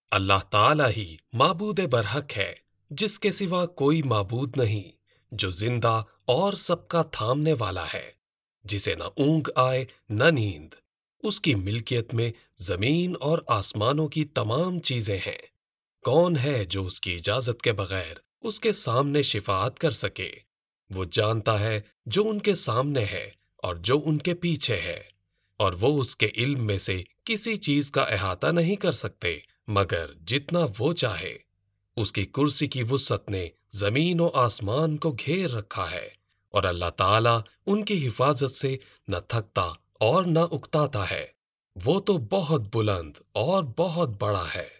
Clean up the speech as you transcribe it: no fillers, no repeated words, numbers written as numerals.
अल्लाह ताला ही माबूद बरहक है, जिसके सिवा कोई माबूद नहीं, जो जिंदा और सबका थामने वाला है, जिसे न ऊंघ आए न नींद। उसकी मिल्कियत में जमीन और आसमानों की तमाम चीजें हैं। कौन है जो उसकी इजाजत के बगैर उसके सामने शिफाअत कर सके? वो जानता है जो उनके सामने है और जो उनके पीछे है, और वो उसके इल्म में से किसी चीज का अहाता नहीं कर सकते मगर जितना वो चाहे। उसकी कुर्सी की वुसअत ने जमीन और आसमान को घेर रखा है, और अल्लाह ताला उनकी हिफाजत से न थकता और न उकताता है। वो तो बहुत बुलंद और बहुत बड़ा है।